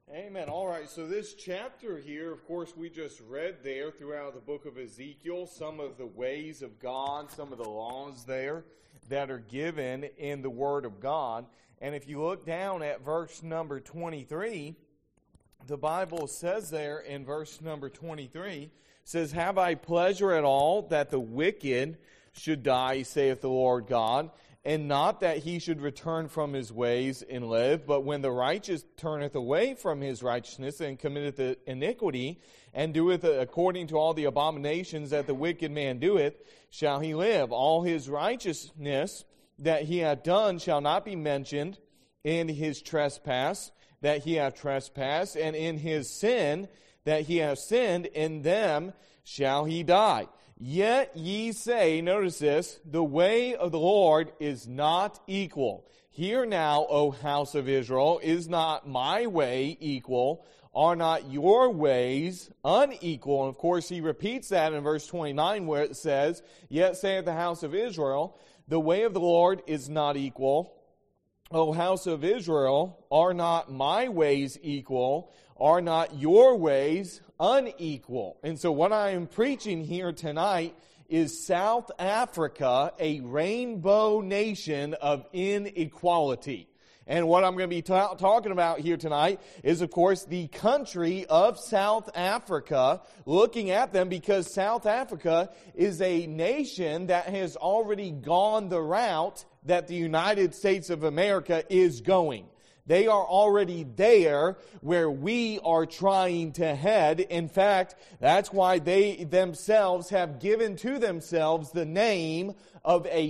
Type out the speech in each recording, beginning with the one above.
Amen. All right, so this chapter here, of course, we just read there throughout the book of Ezekiel some of the ways of God, some of the laws there that are given in the Word of God. And if you look down at verse number 23, the Bible says there in verse number 23, says, "Have I pleasure at all that the wicked should die, saith the Lord God, and not that he should return from his ways and live. But when the righteous turneth away from his righteousness and committeth iniquity, and doeth according to all the abominations that the wicked man doeth, shall he live. All his righteousness that he hath done shall not be mentioned in his trespass that he hath trespassed, and in his sin that he hath sinned, in them shall he die. Yet ye say," notice this, "the way of the Lord is not equal. Hear now, O house of Israel, is not my way equal? Are not your ways unequal?" And of course he repeats that in verse 29 where it says, "Yet saith the house of Israel, the way of the Lord is not equal. O house of Israel, are not my ways equal? Are not your ways unequal?" And so what I am preaching here tonight is South Africa, a rainbow nation of inequality. And what I'm going to be talking about here tonight is, of course, the country of South Africa, looking at them because South Africa is a nation that has already gone the route that the United States of America is going. They are already there where we are trying to head. In fact, that's why they themselves have given to themselves the name of a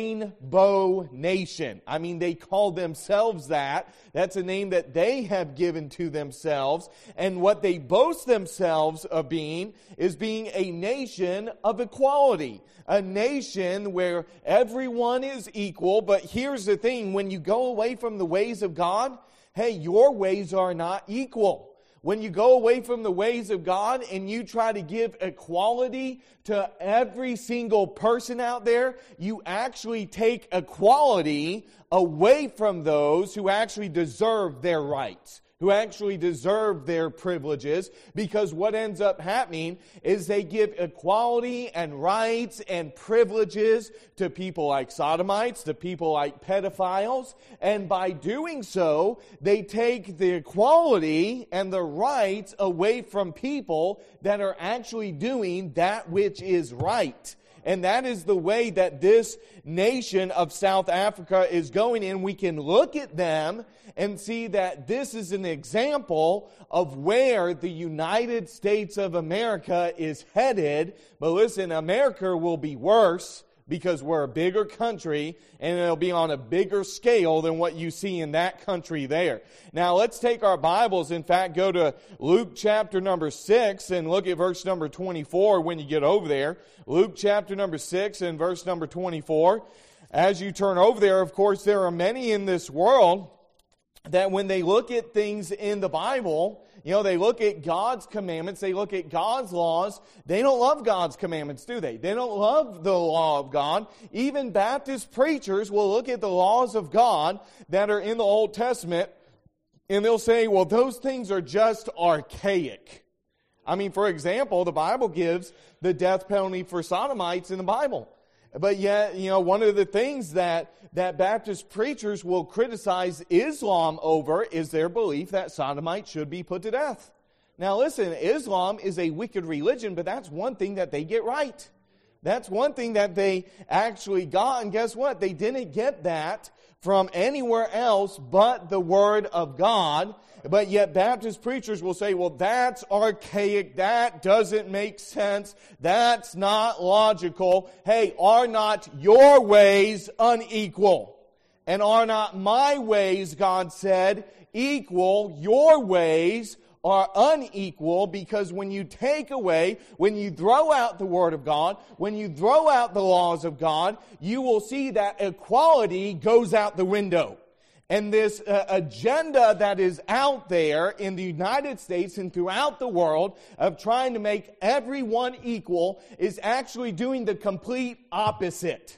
rainbow nation. I mean, they call themselves that. That's a name that they have given to themselves. And what they boast themselves of being is being a nation of equality. A nation where everyone is equal. But here's the thing, when you go away from the ways of God, hey, your ways are not equal. When you go away from the ways of God and you try to give equality to every single person out there, you actually take equality away from those who actually deserve their rights, who actually deserve their privileges, because what ends up happening is they give equality and rights and privileges to people like sodomites, to people like pedophiles, and by doing so, they take the equality and the rights away from people that are actually doing that which is right. And that is the way that this nation of South Africa is going in. We can look at them and see that this is an example of where the United States of America is headed. But listen, America will be worse because we're a bigger country and it'll be on a bigger scale than what you see in that country there. Now let's take our Bibles, in fact, go to Luke chapter number 6 and look at verse number 24 when you get over there. Luke chapter number 6 and verse number 24. As you turn over there, of course, there are many in this world that when they look at things in the Bible, they look at God's commandments, they look at God's laws. They don't love God's commandments, do they? They don't love the law of God. Even Baptist preachers will look at the laws of God that are in the Old Testament, and they'll say, well, those things are just archaic. I mean, for example, the Bible gives the death penalty for sodomites in the Bible. But yet, one of the things that Baptist preachers will criticize Islam over is their belief that sodomites should be put to death. Now listen, Islam is a wicked religion, but that's one thing that they get right. That's one thing that they actually got, and guess what? They didn't get that from anywhere else but the Word of God. But yet Baptist preachers will say, well, that's archaic, that doesn't make sense, that's not logical. Hey, are not your ways unequal? And are not my ways, God said, equal? Your ways are unequal, because when you take away, when you throw out the Word of God, when you throw out the laws of God, you will see that equality goes out the window. And this agenda that is out there in the United States and throughout the world of trying to make everyone equal is actually doing the complete opposite.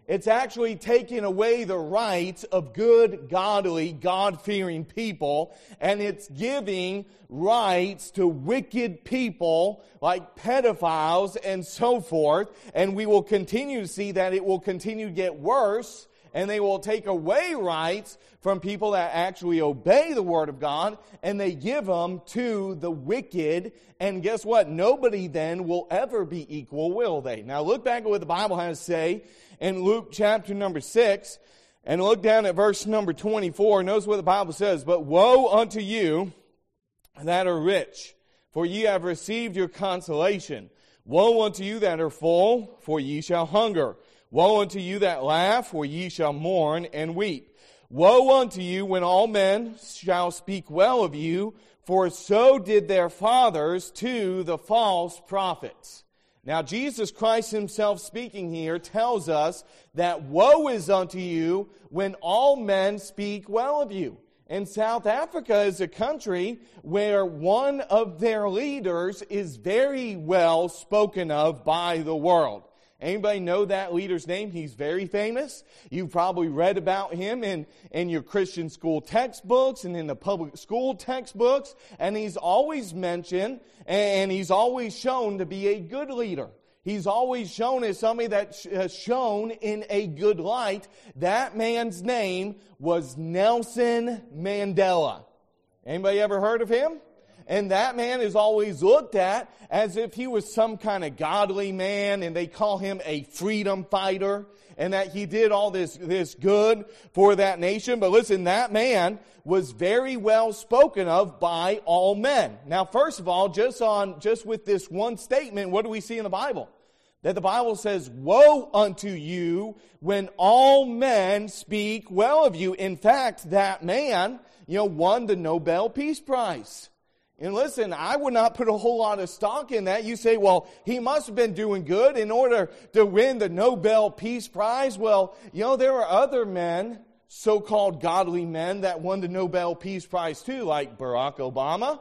It's actually taking away the rights of good, godly, God-fearing people, and it's giving rights to wicked people like pedophiles and so forth. And we will continue to see that it will continue to get worse, and they will take away rights from people that actually obey the Word of God, and they give them to the wicked. And guess what? Nobody then will ever be equal, will they? Now look back at what the Bible has to say in Luke chapter number 6, and look down at verse number 24. Notice what the Bible says. But woe unto you that are rich, for ye have received your consolation. Woe unto you that are full, for ye shall hunger. Woe unto you that laugh, for ye shall mourn and weep. Woe unto you when all men shall speak well of you, for so did their fathers to the false prophets. Now, Jesus Christ himself speaking here tells us that woe is unto you when all men speak well of you. And South Africa is a country where one of their leaders is very well spoken of by the world. Anybody know that leader's name? He's very famous. You've probably read about him in your Christian school textbooks and in the public school textbooks. And he's always mentioned and he's always shown to be a good leader. He's always shown as somebody that's shown in a good light. That man's name was Nelson Mandela. Anybody ever heard of him? And that man is always looked at as if he was some kind of godly man, and they call him a freedom fighter, and that he did all this good for that nation. But listen, that man was very well spoken of by all men. Now, first of all, just with this one statement, what do we see in the Bible? That the Bible says, woe unto you when all men speak well of you. In fact, that man, won the Nobel Peace Prize. And listen, I would not put a whole lot of stock in that. You say, well, he must have been doing good in order to win the Nobel Peace Prize. Well, there are other men, so-called godly men, that won the Nobel Peace Prize too, like Barack Obama,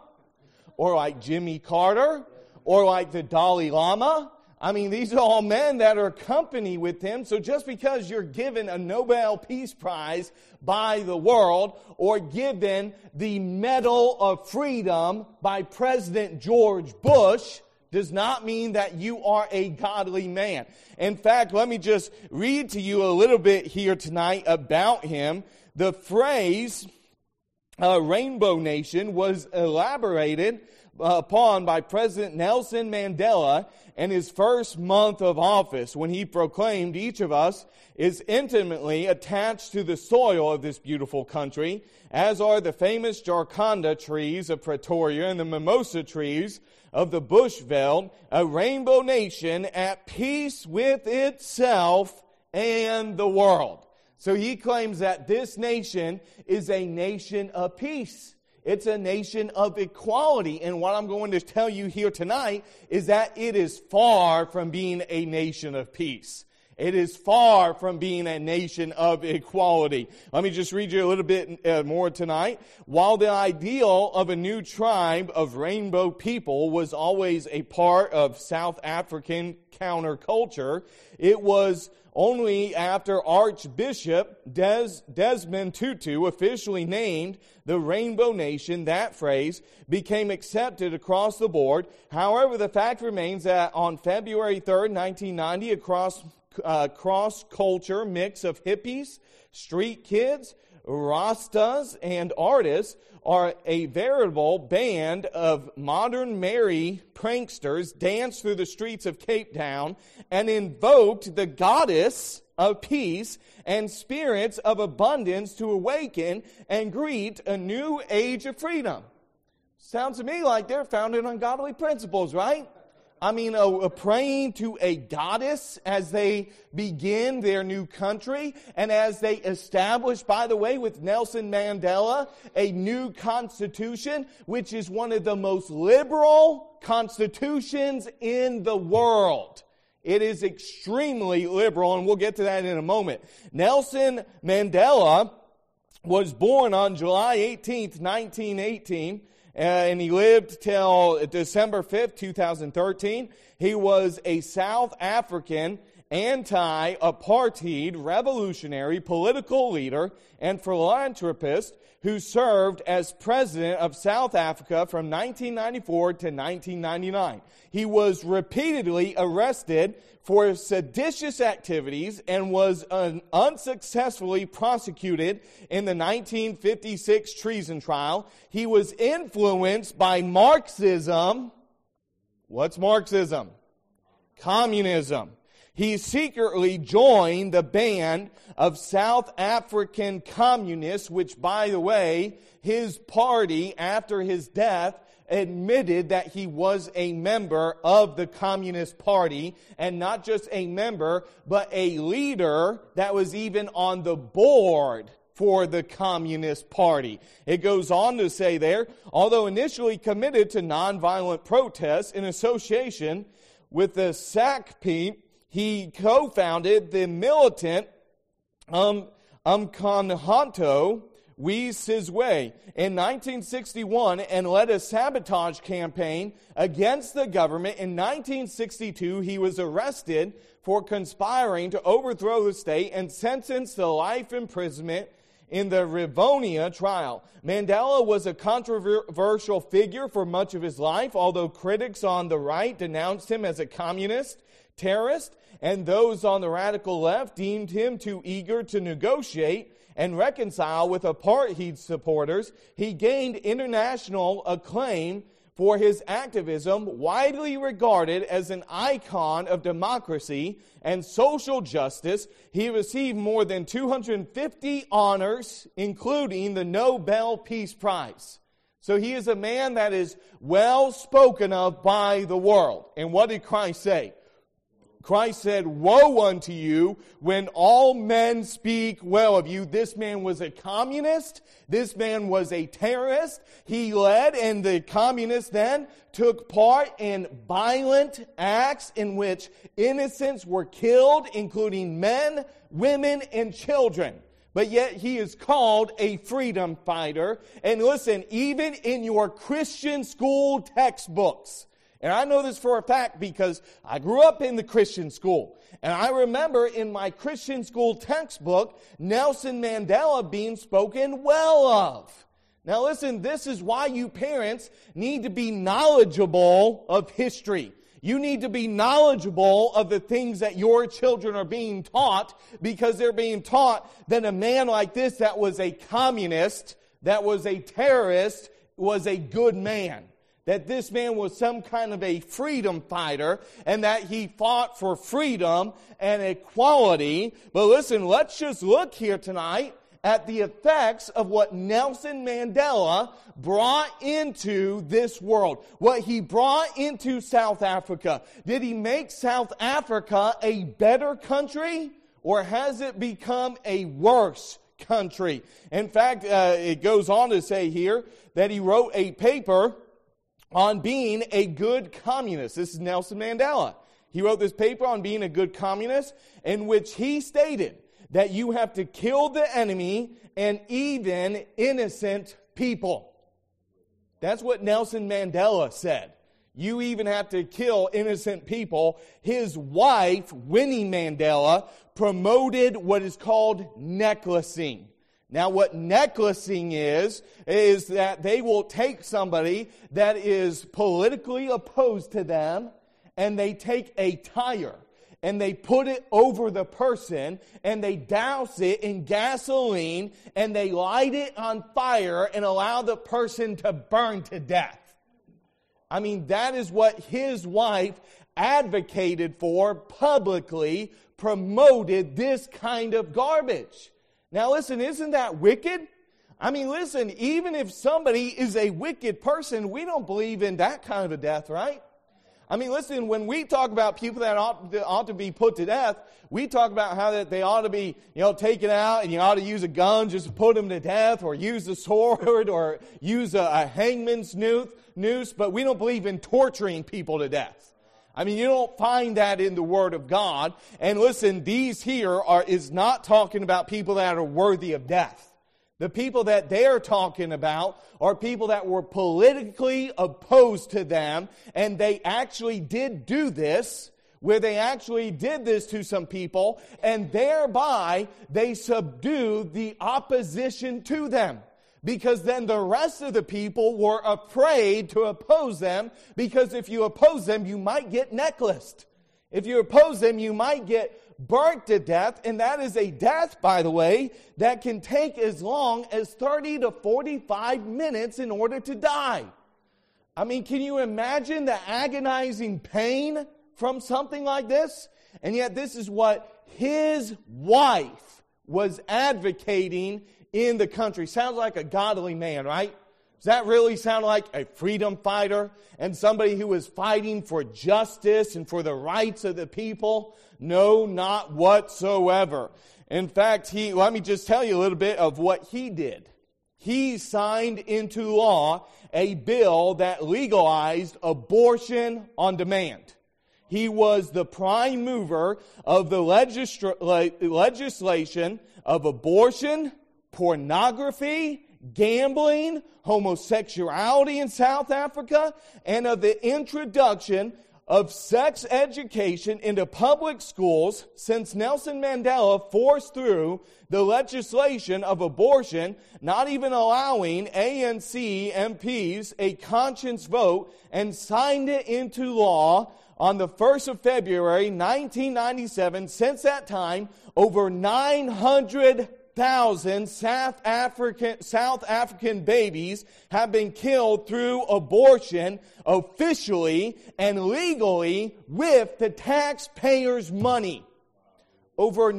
or like Jimmy Carter, or like the Dalai Lama. I mean, these are all men that are company with him. So just because you're given a Nobel Peace Prize by the world, or given the Medal of Freedom by President George Bush, does not mean that you are a godly man. In fact, let me just read to you a little bit here tonight about him. The phrase Rainbow Nation was elaborated upon by President Nelson Mandela in his first month of office, when he proclaimed, each of us is intimately attached to the soil of this beautiful country, as are the famous Jacaranda trees of Pretoria and the mimosa trees of the Bushveld, a rainbow nation at peace with itself and the world. So he claims that this nation is a nation of peace. It's a nation of equality. And what I'm going to tell you here tonight is that it is far from being a nation of peace. It is far from being a nation of equality. Let me just read you a little bit more tonight. While the ideal of a new tribe of rainbow people was always a part of South African counterculture, it was only after Archbishop Desmond Tutu officially named the Rainbow Nation, that phrase became accepted across the board. However, the fact remains that on February 3rd, 1990, a cross-culture mix of hippies, street kids, Rastas, and artists are a veritable band of modern merry pranksters danced through the streets of Cape Town and invoked the goddess of peace and spirits of abundance to awaken and greet a new age of freedom. Sounds to me like they're founded on godly principles, right? I mean, praying to a goddess as they begin their new country, and as they establish, by the way, with Nelson Mandela, a new constitution, which is one of the most liberal constitutions in the world. It is extremely liberal, and we'll get to that in a moment. Nelson Mandela was born on July 18th, 1918, and he lived till December 5th, 2013. He was a South African anti-apartheid revolutionary political leader and philanthropist who served as president of South Africa from 1994 to 1999. He was repeatedly arrested for seditious activities and was unsuccessfully prosecuted in the 1956 treason trial. He was influenced by Marxism. What's Marxism? Communism. He secretly joined the band of South African communists, which, by the way, his party, after his death, admitted that he was a member of the Communist Party, and not just a member, but a leader that was even on the board for the Communist Party. It goes on to say there, although initially committed to nonviolent protests in association with the SACP, he co-founded the militant Umkhonto we Sizwe in 1961 and led a sabotage campaign against the government. In 1962, he was arrested for conspiring to overthrow the state and sentenced to life imprisonment in the Rivonia trial. Mandela was a controversial figure for much of his life, although critics on the right denounced him as a communist, terrorist, and those on the radical left deemed him too eager to negotiate and reconcile with apartheid supporters. He gained international acclaim for his activism, widely regarded as an icon of democracy and social justice. He received more than 250 honors, including the Nobel Peace Prize. So he is a man that is well spoken of by the world. And what did Christ say? Christ said, "Woe unto you when all men speak well of you." This man was a communist. This man was a terrorist. He led, and the communists then took part in violent acts in which innocents were killed, including men, women, and children. But yet he is called a freedom fighter. And listen, even in your Christian school textbooks, and I know this for a fact because I grew up in the Christian school. And I remember in my Christian school textbook, Nelson Mandela being spoken well of. Now listen, this is why you parents need to be knowledgeable of history. You need to be knowledgeable of the things that your children are being taught, because they're being taught that a man like this that was a communist, that was a terrorist, was a good man. That this man was some kind of a freedom fighter, and that he fought for freedom and equality. But listen, let's just look here tonight at the effects of what Nelson Mandela brought into this world. What he brought into South Africa. Did he make South Africa a better country, or has it become a worse country? In fact, it goes on to say here that he wrote a paper on being a good communist. This is Nelson Mandela. He wrote this paper on being a good communist, in which he stated that you have to kill the enemy and even innocent people. That's what Nelson Mandela said. You even have to kill innocent people. His wife, Winnie Mandela, promoted what is called necklacing. Now, what necklacing is that they will take somebody that is politically opposed to them, and they take a tire, and they put it over the person, and they douse it in gasoline, and they light it on fire and allow the person to burn to death. I mean, that is what his wife advocated for publicly, promoted this kind of garbage. Now listen, isn't that wicked? I mean, listen, even if somebody is a wicked person, we don't believe in that kind of a death, right? I mean, listen, when we talk about people that ought to be put to death, we talk about how that they ought to be, taken out, and you ought to use a gun just to put them to death, or use a sword, or use a hangman's noose, but we don't believe in torturing people to death. I mean, you don't find that in the Word of God. And listen, these here is not talking about people that are worthy of death. The people that they're talking about are people that were politically opposed to them, and they actually did do this where they actually did this to some people, and thereby they subdued the opposition to them. Because then the rest of the people were afraid to oppose them, because if you oppose them, you might get necklaced. If you oppose them, you might get burnt to death, and that is a death, by the way, that can take as long as 30 to 45 minutes in order to die. I mean, can you imagine the agonizing pain from something like this? And yet this is what his wife was advocating in the country. Sounds like a godly man, right? Does that really sound like a freedom fighter and somebody who was fighting for justice and for the rights of the people? No, not whatsoever. In fact, let me just tell you a little bit of what he did. He signed into law a bill that legalized abortion on demand. He was the prime mover of the legislation of abortion, pornography, gambling, homosexuality in South Africa, and of the introduction of sex education into public schools since Nelson Mandela forced through the legislation of abortion, not even allowing ANC MPs a conscience vote, and signed it into law on the 1st of February, 1997. Since that time, over 900,000 South African babies have been killed through abortion officially and legally with the taxpayers' money. Over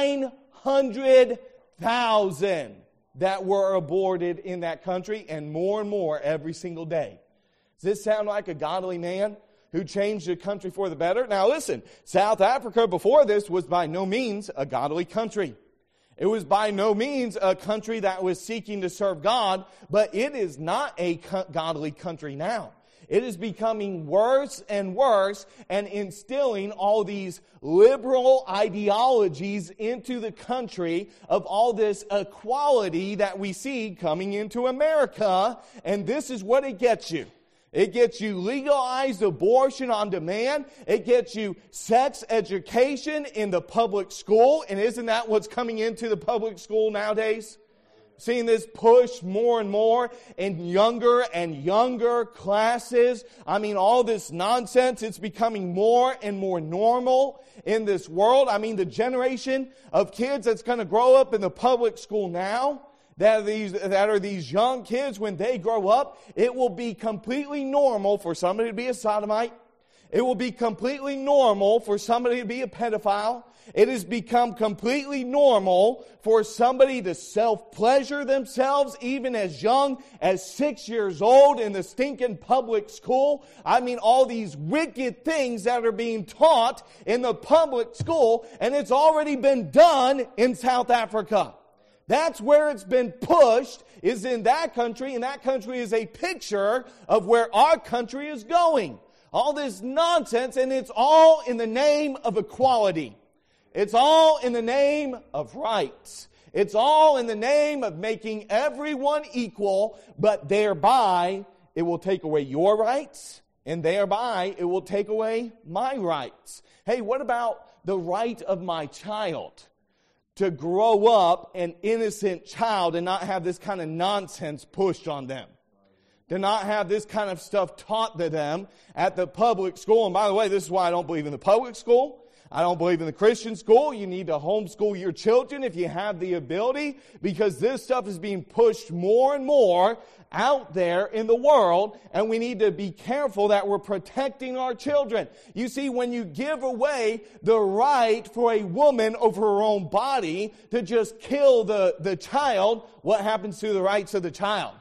900,000 that were aborted in that country, and more every single day. Does this sound like a godly man who changed the country for the better? Now listen, South Africa before this was by no means a godly country. It was by no means a country that was seeking to serve God, but it is not a godly country now. It is becoming worse and worse and instilling all these liberal ideologies into the country of all this equality that we see coming into America. And this is what it gets you. It gets you legalized abortion on demand. It gets you sex education in the public school. And isn't that what's coming into the public school nowadays? Seeing this push more and more in younger and younger classes. I mean, all this nonsense, it's becoming more and more normal in this world. I mean, the generation of kids that's going to grow up in the public school now, that are these young kids, when they grow up, it will be completely normal for somebody to be a sodomite. It will be completely normal for somebody to be a pedophile. It has become completely normal for somebody to self-pleasure themselves even as young as 6 years old in the stinking public school. I mean, all these wicked things that are being taught in the public school, and it's already been done in South Africa. That's where it's been pushed, is in that country, and that country is a picture of where our country is going. All this nonsense, and it's all in the name of equality. It's all in the name of rights. It's all in the name of making everyone equal, but thereby it will take away your rights, and thereby it will take away my rights. Hey, what about the right of my child to grow up an innocent child and not have this kind of nonsense pushed on them? To not have this kind of stuff taught to them at the public school. And by the way, this is why I don't believe in the public school. I don't believe in the Christian school. You need to homeschool your children if you have the ability, because this stuff is being pushed more and more out there in the world, and we need to be careful that we're protecting our children. You see, when you give away the right for a woman over her own body to just kill the child, what happens to the rights of the child?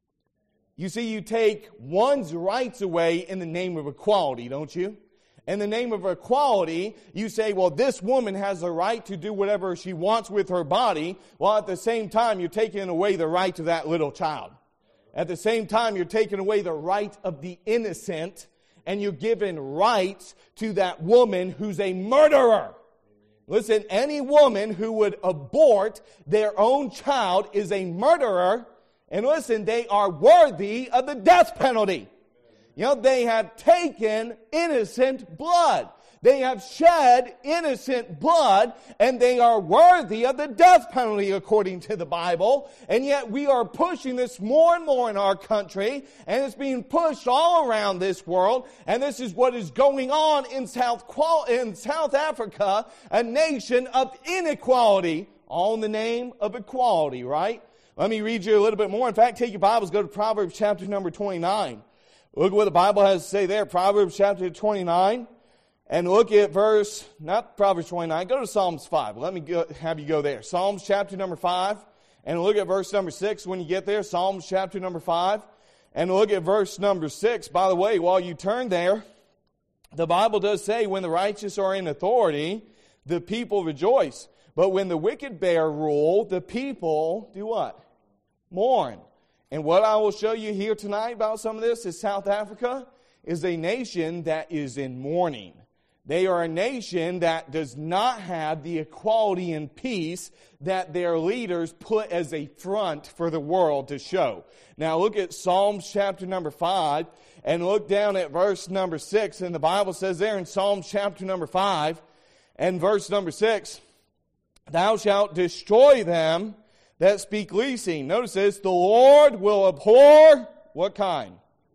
You see, you take one's rights away in the name of equality, don't you? In the name of equality, you say, well, this woman has the right to do whatever she wants with her body, while at the same time, you're taking away the right of that little child. At the same time, you're taking away the right of the innocent, and you're giving rights to that woman who's a murderer. Listen, any woman who would abort their own child is a murderer. And listen, they are worthy of the death penalty. You know, they have taken innocent blood. They have shed innocent blood, and they are worthy of the death penalty according to the Bible. And yet we are pushing this more and more in our country, and it's being pushed all around this world. And this is what is going on in South Africa, a nation of inequality, all in the name of equality, right? Let me read you a little bit more. In fact, take your Bibles, go to Proverbs chapter number 29. Look at what the Bible has to say there, Proverbs chapter 29. And look at not Proverbs 29, go to Psalms 5. Let me have you go there. Psalms chapter number 5. And look at verse number 6 when you get there. Psalms chapter number 5. And look at verse number 6. By the way, while you turn there, the Bible does say, when the righteous are in authority, the people rejoice. But when the wicked bear rule, the people do what? Mourn. And what I will show you here tonight about some of this is South Africa is a nation that is in mourning. They are a nation that does not have the equality and peace that their leaders put as a front for the world to show. Now look at Psalms chapter number 5 and look down at verse number 6. And the Bible says there in Psalms chapter number 5 and verse number 6, thou shalt destroy them that speak leasing. Notice this, the Lord will abhor, what kind?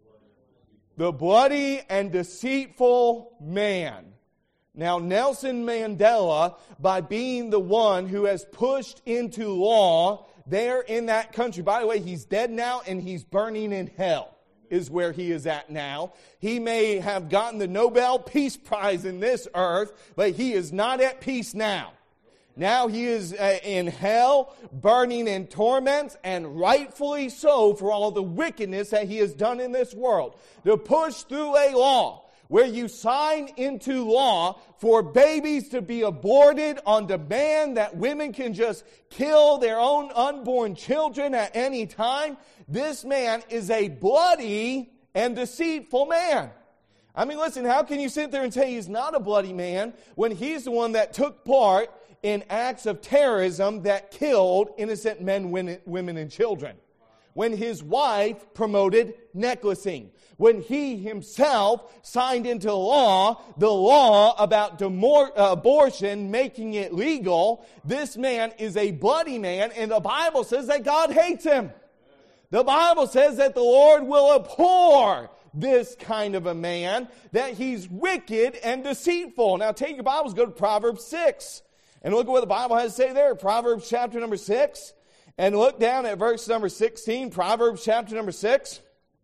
The bloody and deceitful man. Now Nelson Mandela, by being the one who has pushed into law there in that country, by the way, he's dead now and he's burning in hell, is where he is at now. He may have gotten the Nobel Peace Prize in this earth, but he is not at peace now. Now he is in hell, burning in torments, and rightfully so for all the wickedness that he has done in this world. To push through a law where you sign into law for babies to be aborted on demand, that women can just kill their own unborn children at any time. This man is a bloody and deceitful man. I mean, listen, how can you sit there and say he's not a bloody man when he's the one that took part in acts of terrorism that killed innocent men, women, and children? When his wife promoted necklacing. When he himself signed into law the law about abortion, making it legal. This man is a bloody man, and the Bible says that God hates him. The Bible says that the Lord will abhor this kind of a man, that he's wicked and deceitful. Now take your Bibles, go to Proverbs 6. And look at what the Bible has to say there. Proverbs chapter number 6. And look down at verse number 16. Proverbs chapter number 6.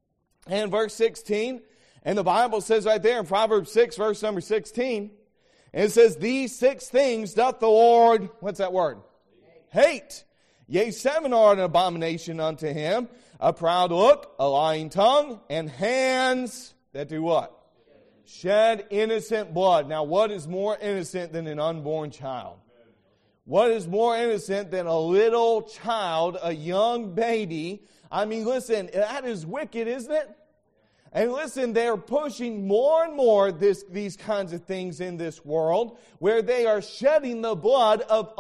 And verse 16. And the Bible says right there in Proverbs 6, verse number 16. And it says, these 6 things doth the Lord, what's that word? Hate. Yea, 7 are an abomination unto him. A proud look, a lying tongue, and hands that do what? Shed innocent blood. Now what is more innocent than an unborn child? What is more innocent than a little child, a young baby? I mean, listen, that is wicked, isn't it? And listen, they're pushing more and more these kinds of things in this world where they are shedding the blood of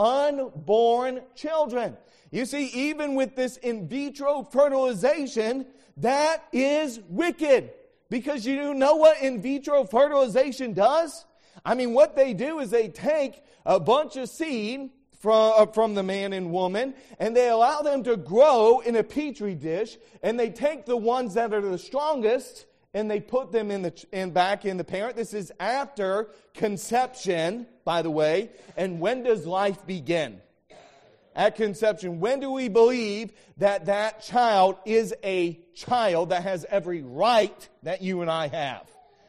unborn children. You see, even with this in vitro fertilization, that is wicked. Because you know what in vitro fertilization does? I mean, what they do is they take a bunch of seed from the man and woman, and they allow them to grow in a petri dish, and they take the ones that are the strongest, and they put them back in the parent. This is after conception, by the way. And when does life begin? At conception. When do we believe that that child is a child that has every right that you and I have?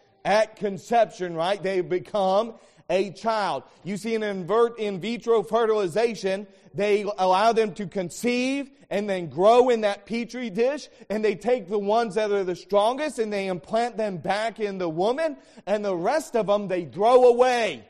At conception, right? They become a child. You see, in vitro fertilization, they allow them to conceive and then grow in that petri dish, and they take the ones that are the strongest and they implant them back in the woman, and the rest of them they throw away.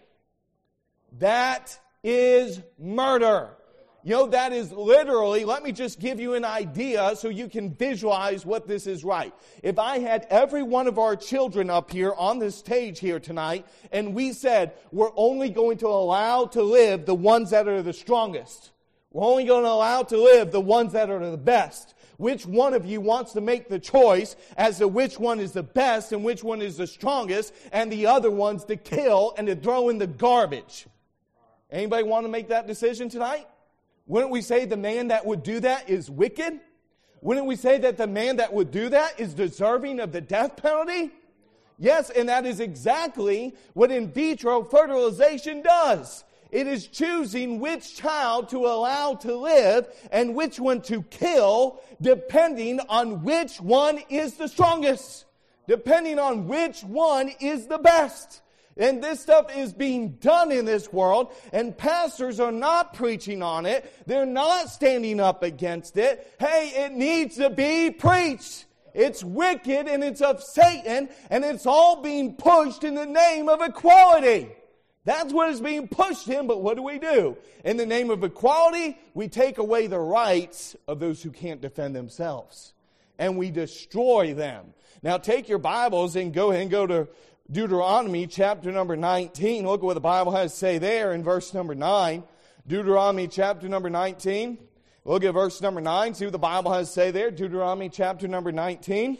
That is murder. You know, that is literally, let me just give you an idea so you can visualize what this is right. If I had every one of our children up here on this stage here tonight, and we said, we're only going to allow to live the ones that are the strongest. We're only going to allow to live the ones that are the best. which one of you wants to make the choice as to which one is the best and which one is the strongest, and the other one's to kill and to throw in the garbage. Anybody want to make that decision tonight? Wouldn't we say the man that would do that is wicked? Wouldn't we say that the man that would do that is deserving of the death penalty? Yes, and that is exactly what in vitro fertilization does. It is choosing which child to allow to live and which one to kill, depending on which one is the strongest, depending on which one is the best. And this stuff is being done in this world, and pastors are not preaching on it. They're not standing up against it. Hey, it needs to be preached. It's wicked and it's of Satan, and it's all being pushed in the name of equality. That's what is being pushed in, but what do? In the name of equality, we take away the rights of those who can't defend themselves, and we destroy them. Now take your Bibles and go to Deuteronomy chapter number 19. Look at what the Bible has to say there in verse number 9. Deuteronomy chapter number 19. Look at verse number 9. See what the Bible has to say there. Deuteronomy chapter number 19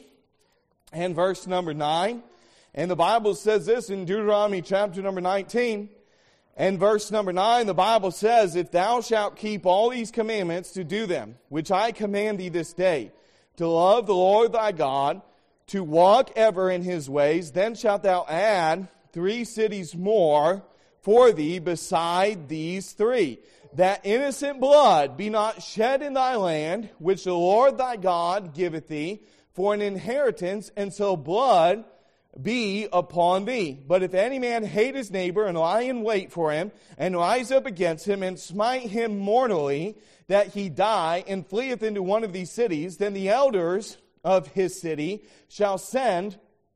and verse number 9. And the Bible says this in Deuteronomy chapter number 19 and verse number 9. The Bible says, "If thou shalt keep all these commandments to do them, which I command thee this day, to love the Lord thy God, to walk ever in his ways, then shalt thou add 3 cities more for thee beside these 3, that innocent blood be not shed in thy land, which the Lord thy God giveth thee for an inheritance, and so blood be upon thee. But if any man hate his neighbor, and lie in wait for him, and rise up against him, and smite him mortally, that he die, and fleeth into one of these cities, then the elders of his city shall send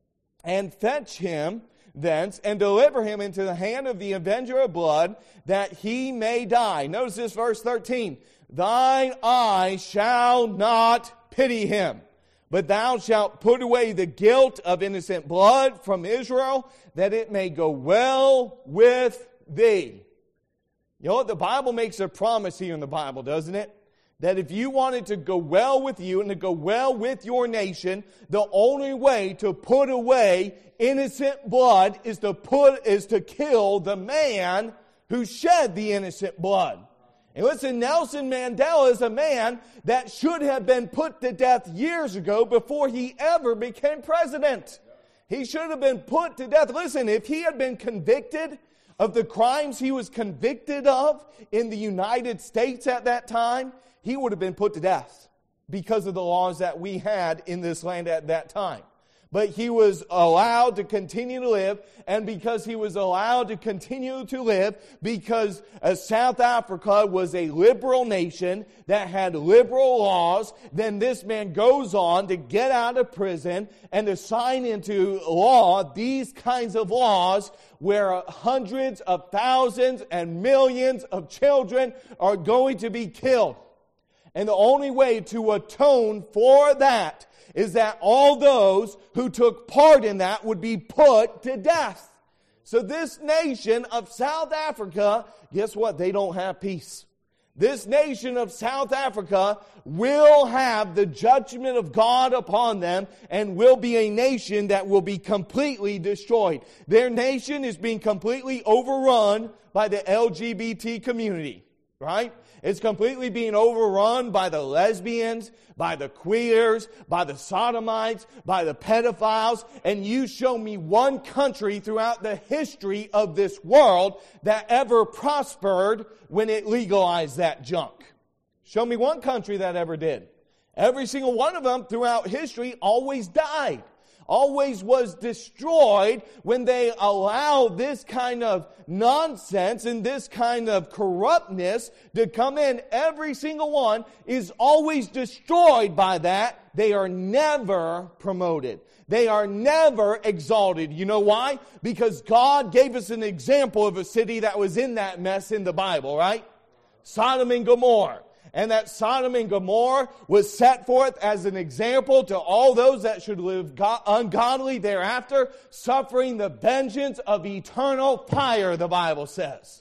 and fetch him thence, and deliver him into the hand of the avenger of blood, that he may die." Notice this verse 13. "Thine eye shall not pity him, but thou shalt put away the guilt of innocent blood from Israel, that it may go well with thee." You know what? The Bible makes a promise here in the Bible, doesn't it? That if you want it to go well with you and to go well with your nation, the only way to put away innocent blood is to kill the man who shed the innocent blood. And listen, Nelson Mandela is a man that should have been put to death years ago before he ever became president. He should have been put to death. Listen, if he had been convicted of the crimes he was convicted of in the United States at that time, he would have been put to death because of the laws that we had in this land at that time. But he was allowed to continue to live, and because he was allowed to continue to live, because South Africa was a liberal nation that had liberal laws, then this man goes on to get out of prison and to sign into law these kinds of laws where hundreds of thousands and millions of children are going to be killed. And the only way to atone for that is that all those who took part in that would be put to death. So this nation of South Africa, guess what? They don't have peace. This nation of South Africa will have the judgment of God upon them and will be a nation that will be completely destroyed. Their nation is being completely overrun by the LGBT community, right? It's completely being overrun by the lesbians, by the queers, by the sodomites, by the pedophiles. And you show me one country throughout the history of this world that ever prospered when it legalized that junk. Show me one country that ever did. Every single one of them throughout history always died. Always was destroyed when they allow this kind of nonsense and this kind of corruptness to come in. Every single one is always destroyed by that. They are never promoted. They are never exalted. You know why? Because God gave us an example of a city that was in that mess in the Bible, right? Sodom and Gomorrah. And that Sodom and Gomorrah was set forth as an example to all those that should live ungodly thereafter, suffering the vengeance of eternal fire, the Bible says.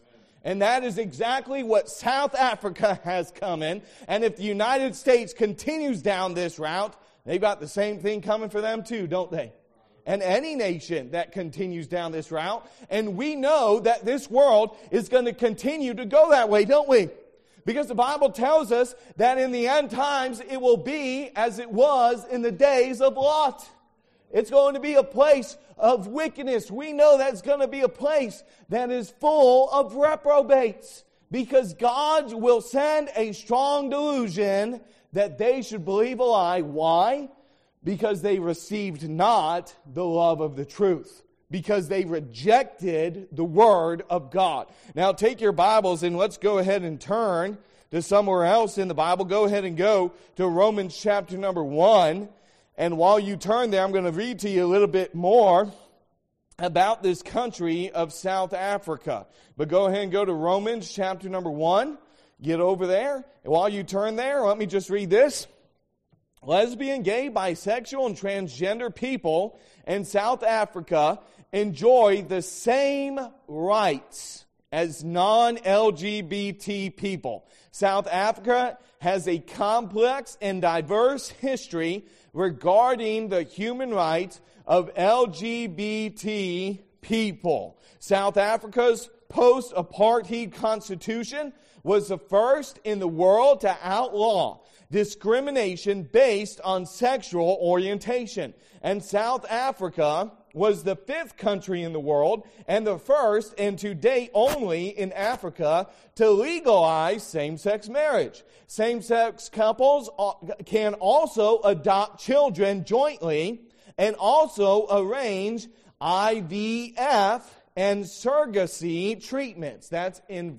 And that is exactly what South Africa has coming. And if the United States continues down this route, they've got the same thing coming for them too, don't they? And any nation that continues down this route. And we know that this world is going to continue to go that way, don't we? Because the Bible tells us that in the end times it will be as it was in the days of Lot. It's going to be a place of wickedness. We know that's going to be a place that is full of reprobates. Because God will send a strong delusion that they should believe a lie. Why? Because they received not the love of the truth. Because they rejected the Word of God. Now take your Bibles and let's go ahead and turn to somewhere else in the Bible. Go ahead and go to Romans chapter number 1. And while you turn there, I'm going to read to you a little bit more about this country of South Africa. But go ahead and go to Romans chapter number 1. Get over there. And while you turn there, let me just read this. Lesbian, gay, bisexual, and transgender people in South Africa enjoy the same rights as non-LGBT people. South Africa has a complex and diverse history regarding the human rights of LGBT people. South Africa's post-apartheid constitution was the first in the world to outlaw discrimination based on sexual orientation. And South Africa was the 5th country in the world and the first and to date only in Africa to legalize same-sex marriage. Same-sex couples can also adopt children jointly and also arrange IVF and surrogacy treatments. That's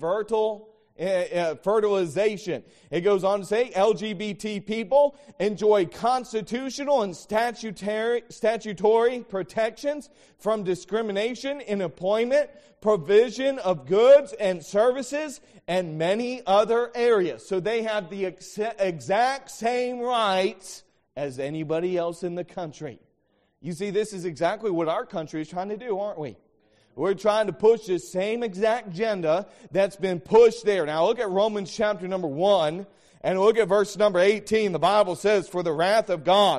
fertilization. It goes on to say LGBT people enjoy constitutional and statutory protections from discrimination in employment, provision of goods and services, and many other areas. So they have the exact same rights as anybody else in the country. You see, this is exactly what our country is trying to do, aren't we? We're trying to push this same exact agenda that's been pushed there. Now look at Romans chapter number 1 and look at verse number 18. The Bible says, "For the wrath of God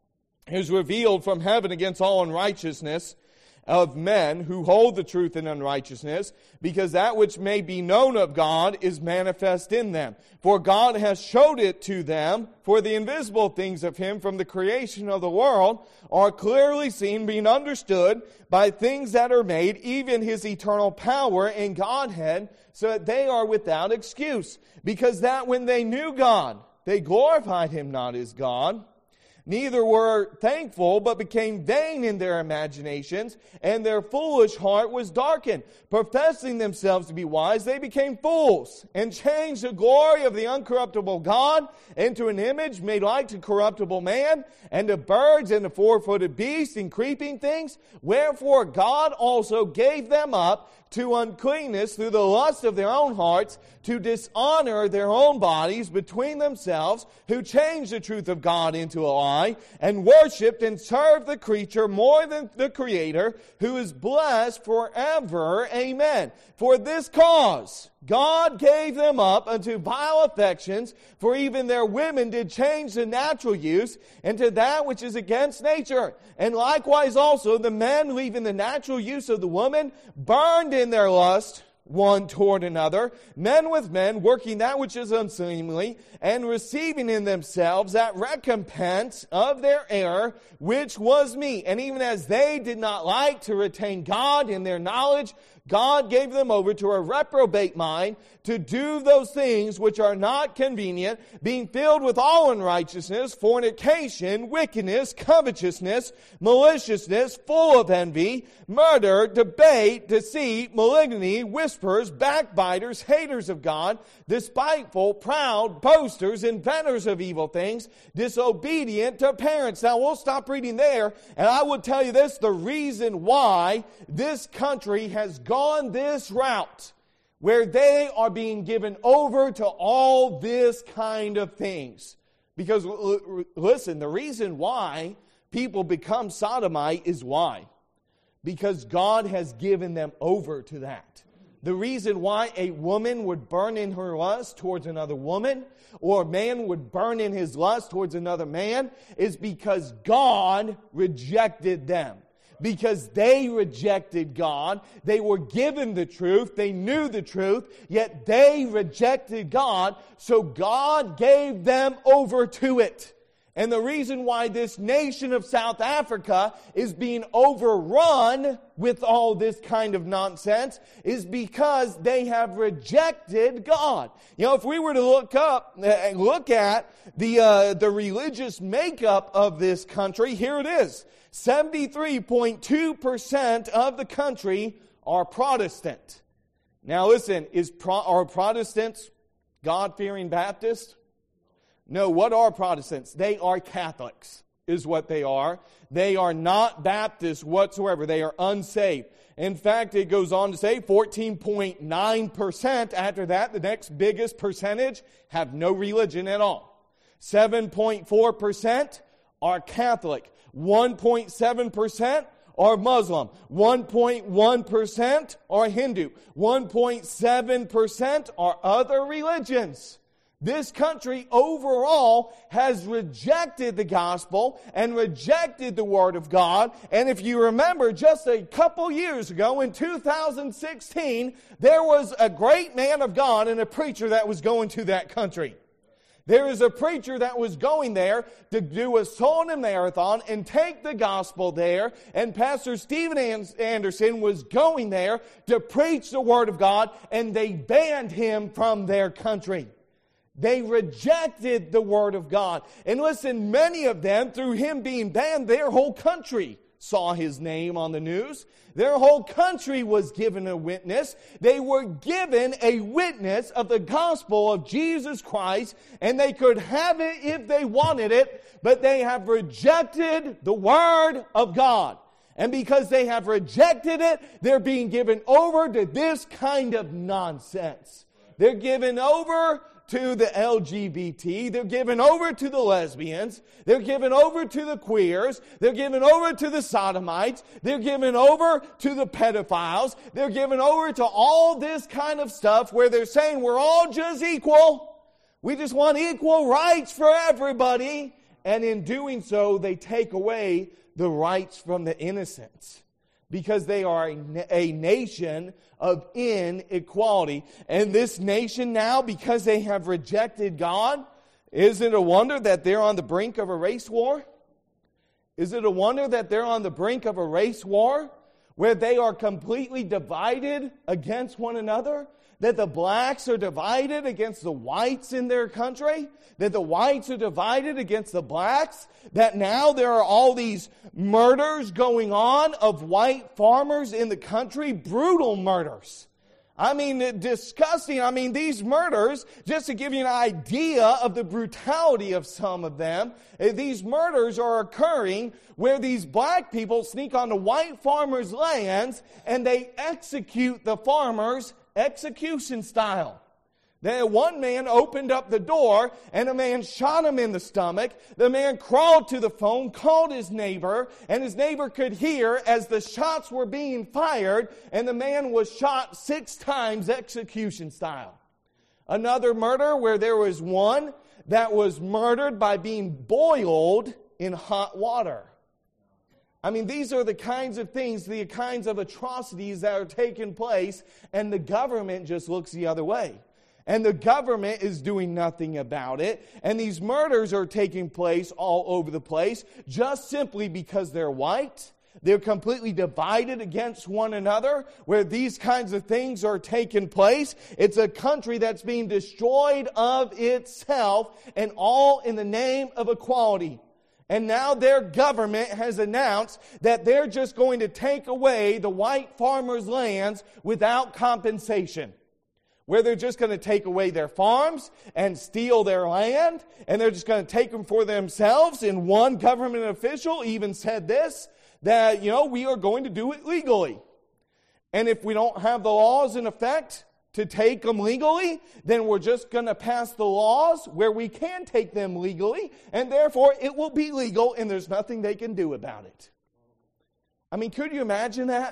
is revealed from heaven against all unrighteousness of men who hold the truth in unrighteousness, because that which may be known of God is manifest in them. For God has showed it to them, for the invisible things of Him from the creation of the world are clearly seen, being understood by things that are made, even His eternal power and Godhead, so that they are without excuse. Because that when they knew God, they glorified Him not as God, neither were thankful, but became vain in their imaginations, and their foolish heart was darkened. Professing themselves to be wise, they became fools, and changed the glory of the uncorruptible God into an image made like to corruptible man, and to birds, and to four-footed beasts, and creeping things. Wherefore God also gave them up to uncleanness through the lust of their own hearts, to dishonor their own bodies between themselves, who changed the truth of God into a lie, and worshipped and served the creature more than the Creator, who is blessed forever. Amen. For this cause God gave them up unto vile affections, for even their women did change the natural use into that which is against nature. And likewise also the men, leaving the natural use of the woman, burned in their lust one toward another, men with men, working that which is unseemly, and receiving in themselves that recompense of their error, which was meat. And even as they did not like to retain God in their knowledge, God gave them over to a reprobate mind to do those things which are not convenient, being filled with all unrighteousness, fornication, wickedness, covetousness, maliciousness, full of envy, murder, debate, deceit, malignity, whispers, backbiters, haters of God, despiteful, proud, boasters, inventors of evil things, disobedient to parents. Now we'll stop reading there, and I will tell you this, the reason why this country has gone this route, where they are being given over to all this kind of things. Because, listen, the reason why people become sodomite is why? Because God has given them over to that. The reason why a woman would burn in her lust towards another woman, or a man would burn in his lust towards another man, is because God rejected them. Because they rejected God, they were given the truth, they knew the truth, yet they rejected God, so God gave them over to it. And the reason why this nation of South Africa is being overrun with all this kind of nonsense is because they have rejected God. You know, if we were to look at the religious makeup of this country, here it is. 73.2% of the country are Protestant. Now listen, are Protestants God-fearing Baptists? No, what are Protestants? They are Catholics, is what they are. They are not Baptists whatsoever. They are unsaved. In fact, it goes on to say 14.9% after that, the next biggest percentage, have no religion at all. 7.4% are Catholic. 1.7% are Muslim. 1.1% are Hindu. 1.7% are other religions. This country overall has rejected the gospel and rejected the Word of God. And if you remember, just a couple years ago in 2016, there was a great man of God and a preacher that was going to that country. There is a preacher that was going there to do a Solana Marathon and take the gospel there. And Pastor Steven Anderson was going there to preach the Word of God, and they banned him from their country. They rejected the Word of God. And listen, many of them, through him being banned, their whole country saw his name on the news. Their whole country was given a witness. They were given a witness of the gospel of Jesus Christ, and they could have it if they wanted it, but they have rejected the Word of God. And because they have rejected it, they're being given over to this kind of nonsense. They're given over to the LGBT, they're given over to the lesbians, they're given over to the queers, they're given over to the sodomites, they're given over to the pedophiles, they're given over to all this kind of stuff where they're saying we're all just equal, we just want equal rights for everybody, and in doing so they take away the rights from the innocents. Because they are a nation of inequality. And this nation now, because they have rejected God, is it a wonder that they're on the brink of a race war? Is it a wonder that they're on the brink of a race war where they are completely divided against one another? That the blacks are divided against the whites in their country? That the whites are divided against the blacks? That now there are all these murders going on of white farmers in the country? Brutal murders. I mean, disgusting. I mean, these murders, just to give you an idea of the brutality of some of them, these murders are occurring where these black people sneak onto white farmers' lands and they execute the farmers execution style. Then one man opened up the door and a man shot him in the stomach. The man crawled to the phone, called his neighbor, and his neighbor could hear as the shots were being fired, and the man was shot 6 times execution style. Another murder where there was one that was murdered by being boiled in hot water. I mean, these are the kinds of things, the kinds of atrocities that are taking place, and the government just looks the other way. And the government is doing nothing about it. And these murders are taking place all over the place just simply because they're white. They're completely divided against one another where these kinds of things are taking place. It's a country that's being destroyed of itself, and all in the name of equality. And now their government has announced that they're just going to take away the white farmers' lands without compensation. Where they're just going to take away their farms and steal their land, and they're just going to take them for themselves. And one government official even said this, that, we are going to do it legally. And if we don't have the laws in effect to take them legally, then we're just going to pass the laws where we can take them legally, and therefore it will be legal, and there's nothing they can do about it. I mean, could you imagine that?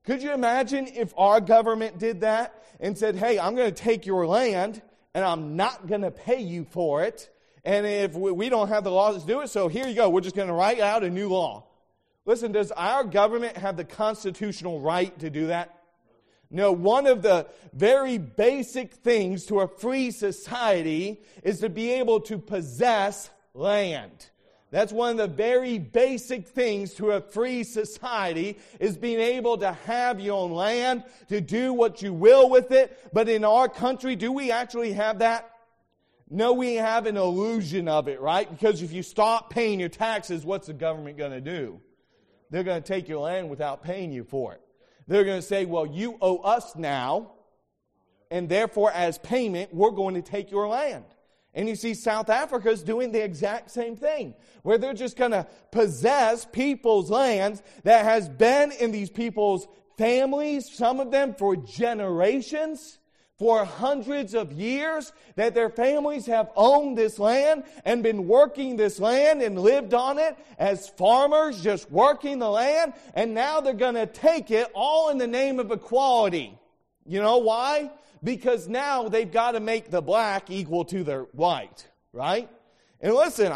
Could you imagine if our government did that and said, hey, I'm going to take your land and I'm not going to pay you for it. And if we don't have the laws to do it, so here you go. We're just going to write out a new law. Listen, does our government have the constitutional right to do that? No, one of the very basic things to a free society is to be able to possess land. That's one of the very basic things to a free society, is being able to have your own land, to do what you will with it. But in our country, do we actually have that? No, we have an illusion of it, right? Because if you stop paying your taxes, what's the government going to do? They're going to take your land without paying you for it. They're going to say, well, you owe us now, and therefore as payment, we're going to take your land. And you see South Africa is doing the exact same thing, where they're just going to possess people's lands that has been in these people's families, some of them for generations, for hundreds of years, that their families have owned this land and been working this land and lived on it as farmers, just working the land, and now they're going to take it all in the name of equality. You know why? Because now they've got to make the black equal to the white, right? And listen,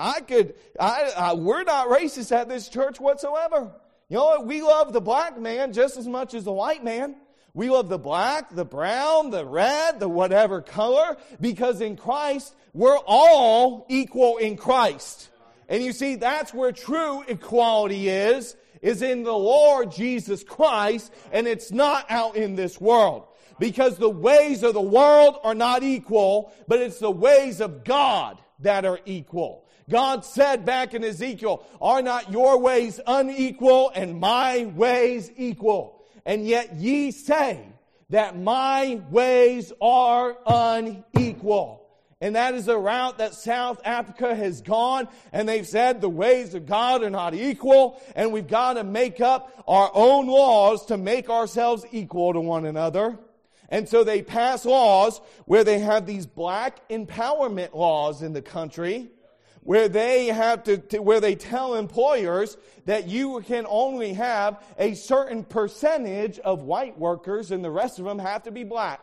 we're not racist at this church whatsoever. You know what? We love the black man just as much as the white man. We love the black, the brown, the red, the whatever color, because in Christ, we're all equal in Christ. And you see, that's where true equality is in the Lord Jesus Christ, and it's not out in this world. Because the ways of the world are not equal, but it's the ways of God that are equal. God said back in Ezekiel, are not your ways unequal and my ways equal? And yet ye say that my ways are unequal. And that is the route that South Africa has gone. And they've said the ways of God are not equal. And we've got to make up our own laws to make ourselves equal to one another. And so they pass laws where they have these black empowerment laws in the country, where they have where they tell employers that you can only have a certain percentage of white workers and the rest of them have to be black.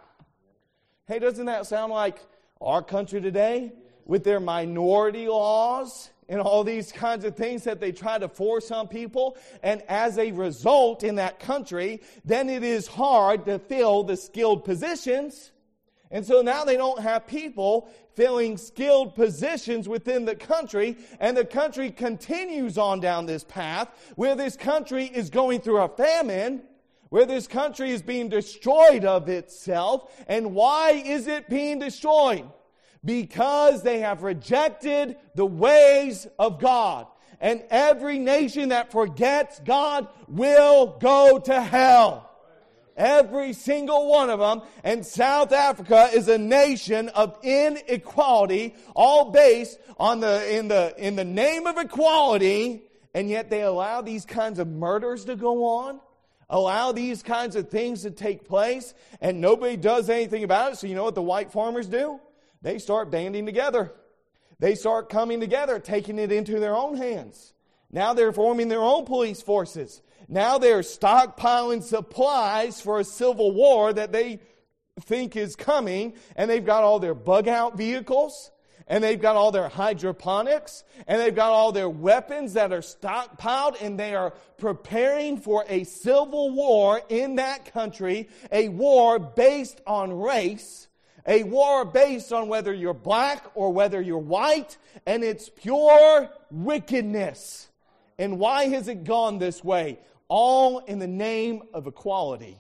Hey, doesn't that sound like our country today with their minority laws and all these kinds of things that they try to force on people? And as a result in that country, then it is hard to fill the skilled positions. And so now they don't have people filling skilled positions within the country, and the country continues on down this path where this country is going through a famine, where this country is being destroyed of itself. And why is it being destroyed? Because they have rejected the ways of God. And every nation that forgets God will go to hell. Every single one of them. And South Africa is a nation of inequality, all based on in the name of equality, and yet they allow these kinds of murders to go on, allow these kinds of things to take place, and nobody does anything about it. So you know what the white farmers do? They start banding together. They start coming together, taking it into their own hands. Now they're forming their own police forces. Now they're stockpiling supplies for a civil war that they think is coming. And they've got all their bug-out vehicles. And they've got all their hydroponics. And they've got all their weapons that are stockpiled. And they are preparing for a civil war in that country. A war based on race. A war based on whether you're black or whether you're white. And it's pure wickedness. And why has it gone this way? All in the name of equality.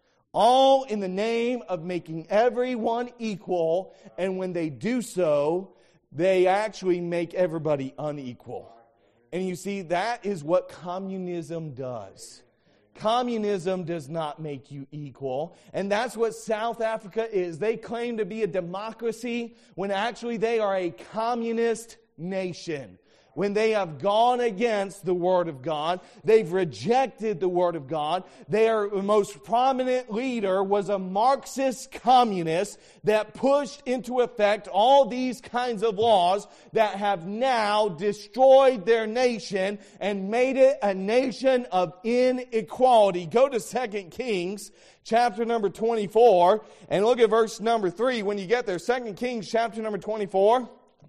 All in the name of making everyone equal. And when they do so, they actually make everybody unequal. And you see, that is what communism does. Communism does not make you equal. And that's what South Africa is. They claim to be a democracy when actually they are a communist nation. when they have gone against the Word of God. They've rejected the Word of God. Their most prominent leader was a Marxist communist that pushed into effect all these kinds of laws that have now destroyed their nation and made it a nation of inequality. Go to 2 Kings chapter number 24 and look at verse number 3 when you get there. 2 Kings chapter number 24.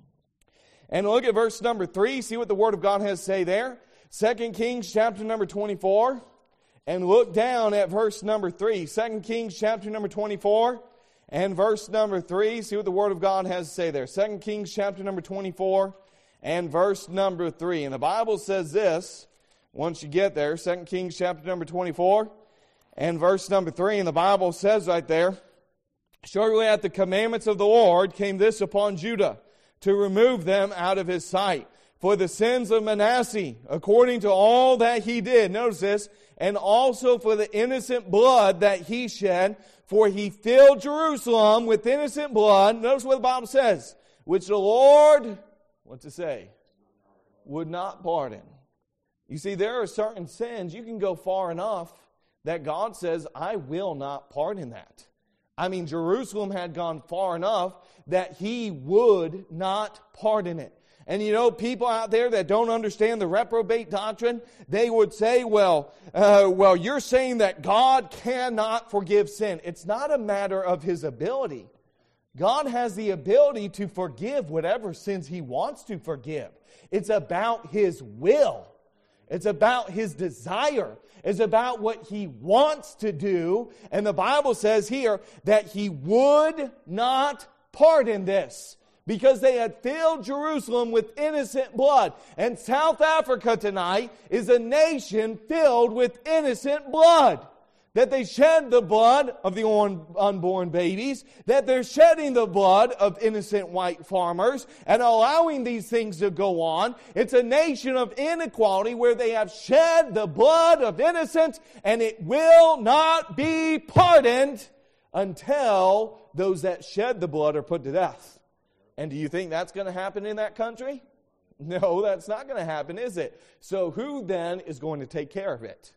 And look at verse number 3. See what the Word of God has to say there. 2 Kings chapter number 24. And look down at verse number 3. 2 Kings chapter number 24. And verse number 3. See what the Word of God has to say there. 2 Kings chapter number 24. And verse number 3. And the Bible says this. Once you get there. 2 Kings chapter number 24. And verse number 3. And the Bible says right there. Shortly at the commandments of the Lord came this upon Judah, to remove them out of his sight. For the sins of Manasseh, according to all that he did, notice this, and also for the innocent blood that he shed, for he filled Jerusalem with innocent blood. Notice what the Bible says, which the Lord, what's it say? Would not pardon. You see, there are certain sins, you can go far enough that God says, I will not pardon that. I mean, Jerusalem had gone far enough that he would not pardon it. And you know, people out there that don't understand the reprobate doctrine, they would say, well, you're saying that God cannot forgive sin. It's not a matter of his ability. God has the ability to forgive whatever sins he wants to forgive. It's about his will. It's about his desire. It's about what he wants to do. And the Bible says here that he would not pardon this because they had filled Jerusalem with innocent blood. And South Africa tonight is a nation filled with innocent blood. That they shed the blood of the unborn babies, that they're shedding the blood of innocent white farmers and allowing these things to go on. It's a nation of inequality where they have shed the blood of innocents and it will not be pardoned until those that shed the blood are put to death. And do you think that's going to happen in that country? No, that's not going to happen, is it? So who then is going to take care of it?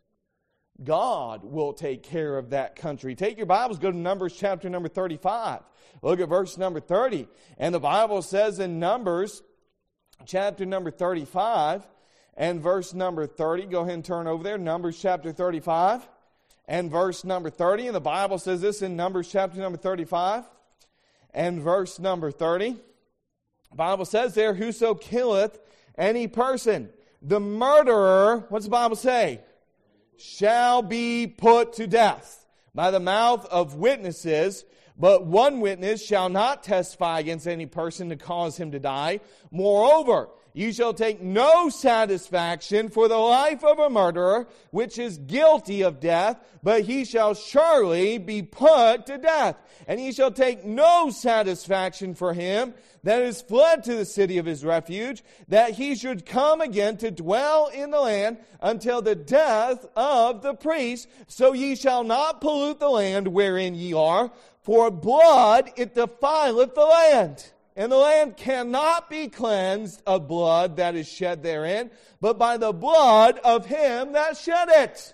God will take care of that country. Take your Bibles, go to Numbers chapter number 35. Look at verse number 30. And the Bible says in Numbers chapter number 35 and verse number 30. Go ahead and turn over there. Numbers chapter 35 and verse number 30. And the Bible says this in Numbers chapter number 35 and verse number 30. The Bible says there, whoso killeth any person, the murderer, what's the Bible say? Shall be put to death by the mouth of witnesses, but one witness shall not testify against any person to cause him to die. Moreover, you shall take no satisfaction for the life of a murderer, which is guilty of death, but he shall surely be put to death. And ye shall take no satisfaction for him that is fled to the city of his refuge, that he should come again to dwell in the land until the death of the priest. So ye shall not pollute the land wherein ye are, for blood it defileth the land. And the land cannot be cleansed of blood that is shed therein, but by the blood of him that shed it.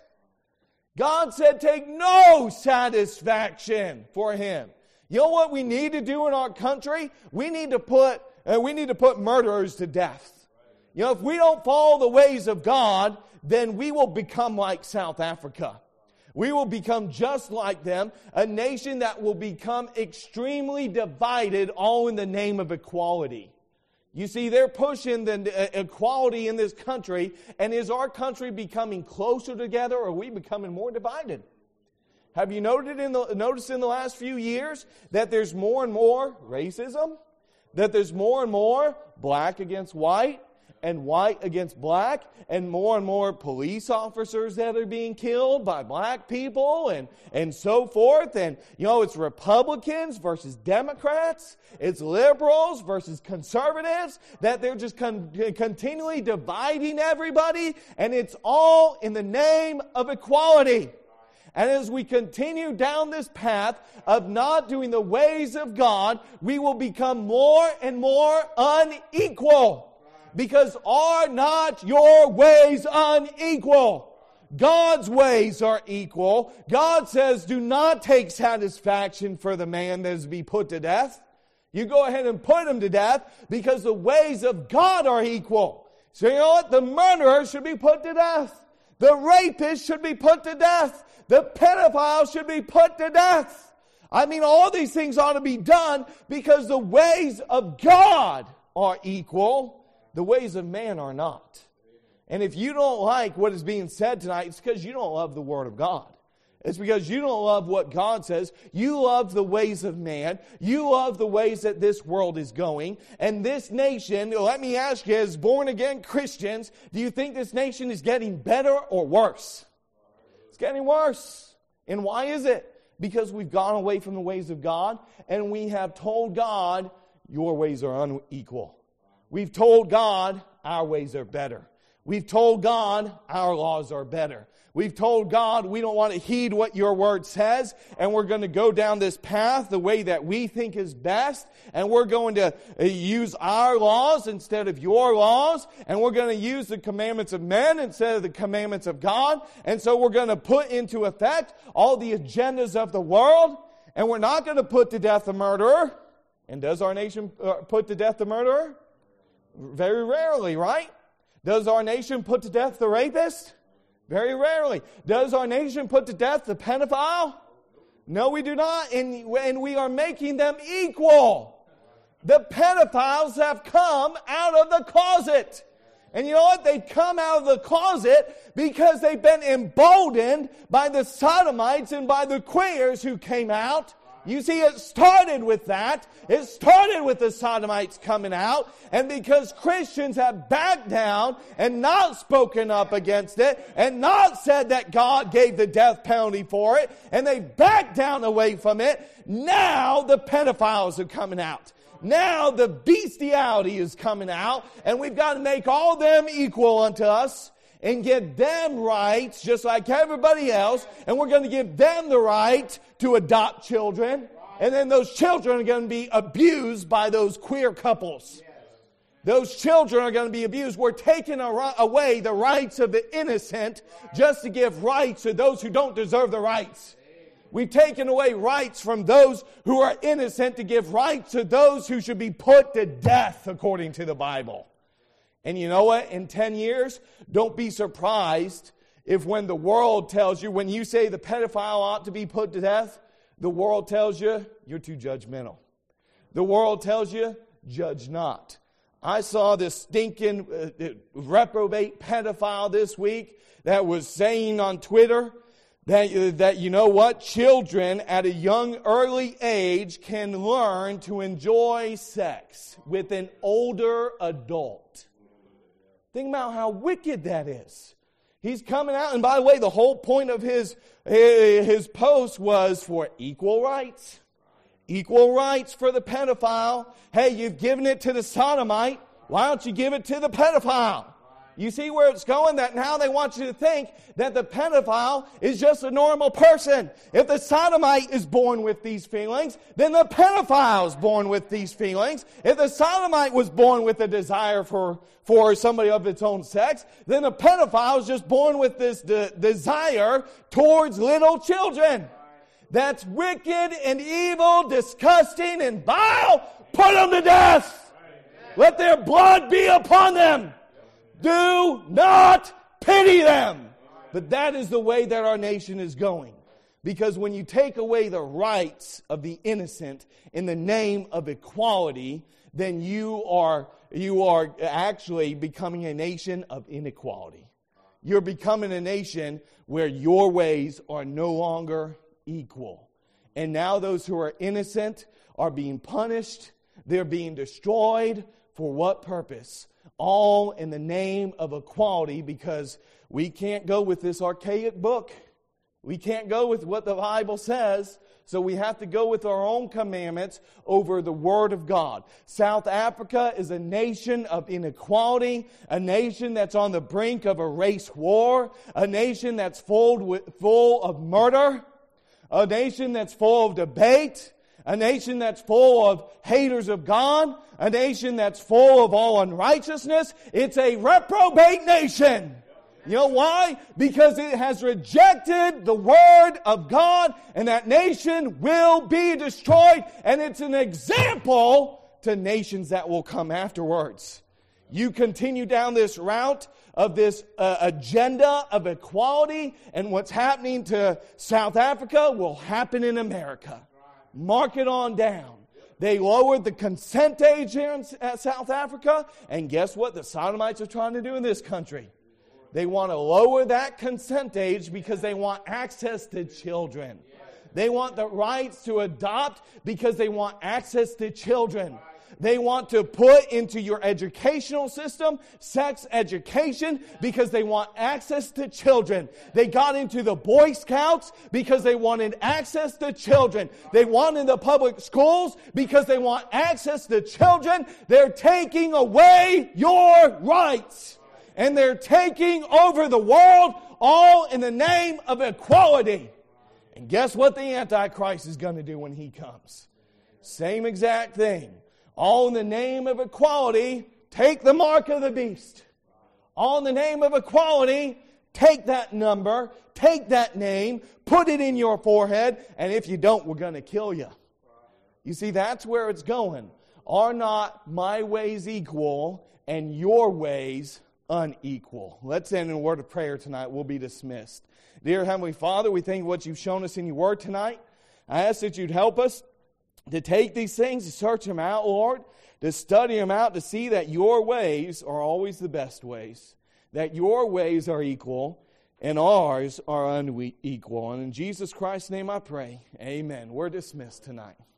God said, take no satisfaction for him. You know what we need to do in our country? We need to put murderers to death. You know, if we don't follow the ways of God, then we will become like South Africa. We will become just like them, a nation that will become extremely divided, all in the name of equality. You see, they're pushing the equality in this country, and is our country becoming closer together, or are we becoming more divided? Have you noticed in the last few years that there's more and more racism? That there's more and more black against white, and white against black, and more police officers that are being killed by black people, and so forth. And, you know, it's Republicans versus Democrats. It's liberals versus conservatives. That they're just continually dividing everybody, and it's all in the name of equality. And as we continue down this path of not doing the ways of God, we will become more and more unequal. Because are not your ways unequal? God's ways are equal. God says, do not take satisfaction for the man that is to be put to death. You go ahead and put him to death because the ways of God are equal. So you know what? The murderer should be put to death. The rapist should be put to death. The pedophile should be put to death. I mean, all these things ought to be done because the ways of God are equal. The ways of man are not. And if you don't like what is being said tonight, it's because you don't love the Word of God. It's because you don't love what God says. You love the ways of man. You love the ways that this world is going. And this nation, let me ask you, as born-again Christians, do you think this nation is getting better or worse? It's getting worse. And why is it? Because we've gone away from the ways of God, and we have told God, your ways are unequal. We've told God, our ways are better. We've told God, our laws are better. We've told God we don't want to heed what your word says, and we're going to go down this path the way that we think is best, and we're going to use our laws instead of your laws, and we're going to use the commandments of men instead of the commandments of God, and so we're going to put into effect all the agendas of the world, and we're not going to put to death the murderer. And does our nation put to death the murderer? Very rarely, right? Does our nation put to death the rapist? Very rarely. Does our nation put to death the pedophile? No, we do not. And we are making them equal. The pedophiles have come out of the closet. And you know what? They've come out of the closet because they've been emboldened by the sodomites and by the queers who came out. You see, it started with that. It started with the sodomites coming out. And because Christians have backed down and not spoken up against it and not said that God gave the death penalty for it, and they backed down away from it, now the pedophiles are coming out. Now the bestiality is coming out, and we've got to make all them equal unto us and give them rights just like everybody else, and we're going to give them the right to adopt children, and then those children are going to be abused by those queer couples. Those children are going to be abused. We're taking away the rights of the innocent just to give rights to those who don't deserve the rights. We've taken away rights from those who are innocent to give rights to those who should be put to death according to the Bible. And you know what? In 10 years, don't be surprised if when the world tells you, when you say the pedophile ought to be put to death, the world tells you, you're too judgmental. The world tells you, judge not. I saw this stinking reprobate pedophile this week that was saying on Twitter that you know what? Children at a young, early age can learn to enjoy sex with an older adult. Think about how wicked that is. He's coming out, and by the way, the whole point of his post was for equal rights. Equal rights for the pedophile. Hey, you've given it to the sodomite. Why don't you give it to the pedophile? You see where it's going? That now they want you to think that the pedophile is just a normal person. If the sodomite is born with these feelings, then the pedophile is born with these feelings. If the sodomite was born with a desire for somebody of its own sex, then the pedophile is just born with this desire towards little children. That's wicked and evil, disgusting and vile. Put them to death. Let their blood be upon them. Do not pity them. But that is the way that our nation is going. Because when you take away the rights of the innocent in the name of equality, then you are actually becoming a nation of inequality. You're becoming a nation where your ways are no longer equal. And now those who are innocent are being punished. They're being destroyed. For what purpose? All in the name of equality, because we can't go with this archaic book. We can't go with what the Bible says, so we have to go with our own commandments over the Word of God. South Africa is a nation of inequality, a nation that's on the brink of a race war, a nation that's full of murder, a nation that's full of debate, a nation that's full of haters of God, a nation that's full of all unrighteousness. It's a reprobate nation. You know why? Because it has rejected the Word of God, and that nation will be destroyed, and it's an example to nations that will come afterwards. You continue down this route of this agenda of equality, and what's happening to South Africa will happen in America. Mark it on down. They lowered the consent age here in South Africa, and guess what the Sodomites are trying to do in this country? They want to lower that consent age because they want access to children. They want the rights to adopt because they want access to children. They want to put into your educational system sex education because they want access to children. They got into the Boy Scouts because they wanted access to children. They wanted the public schools because they want access to children. They're taking away your rights. And they're taking over the world all in the name of equality. And guess what the Antichrist is going to do when he comes? Same exact thing. All in the name of equality, take the mark of the beast. All in the name of equality, take that number, take that name, put it in your forehead, and if you don't, we're going to kill you. You see, that's where it's going. Are not my ways equal and your ways unequal? Let's end in a word of prayer tonight. We'll be dismissed. Dear Heavenly Father, we thank you for what you've shown us in your word tonight. I ask that you'd help us to take these things, to search them out, Lord, to study them out, to see that your ways are always the best ways, that your ways are equal and ours are unequal. And in Jesus Christ's name I pray, amen. We're dismissed tonight.